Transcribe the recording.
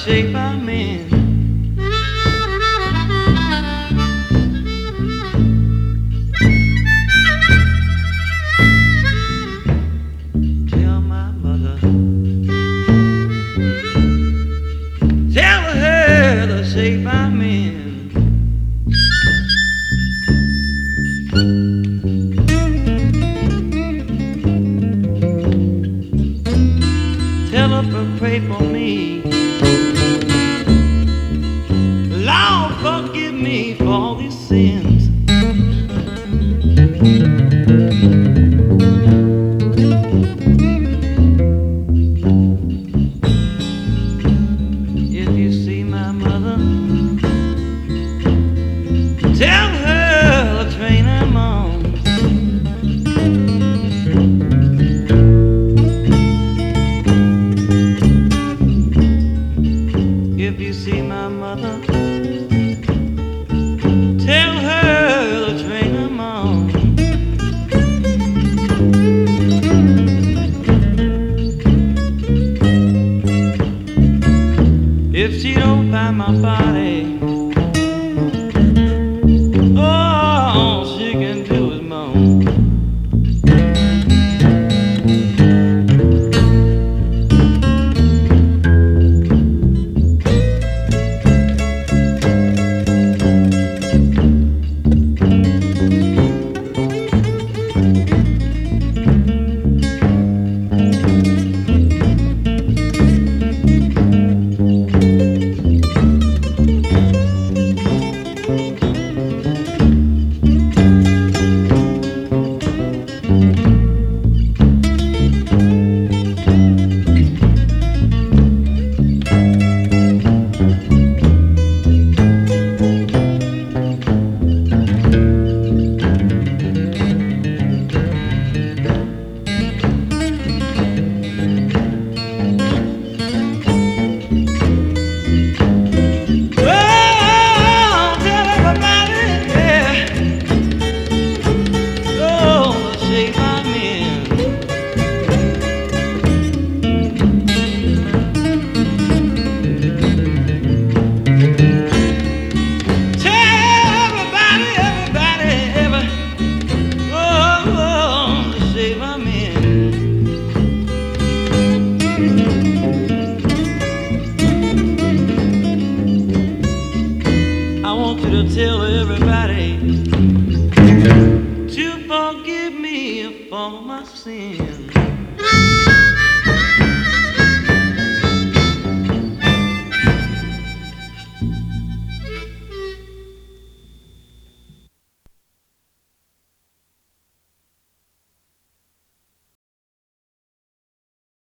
shape I'm in. Tell my mother, tell her the shape I'm in. Tell her to pray for me. Lord, forgive me for all these sins. If you see my mother, tell her the train I'm on. If you see my mother, tell her the train I'm on. If she don't find my body, all she can do is moan. To tell everybody to forgive me for my sins.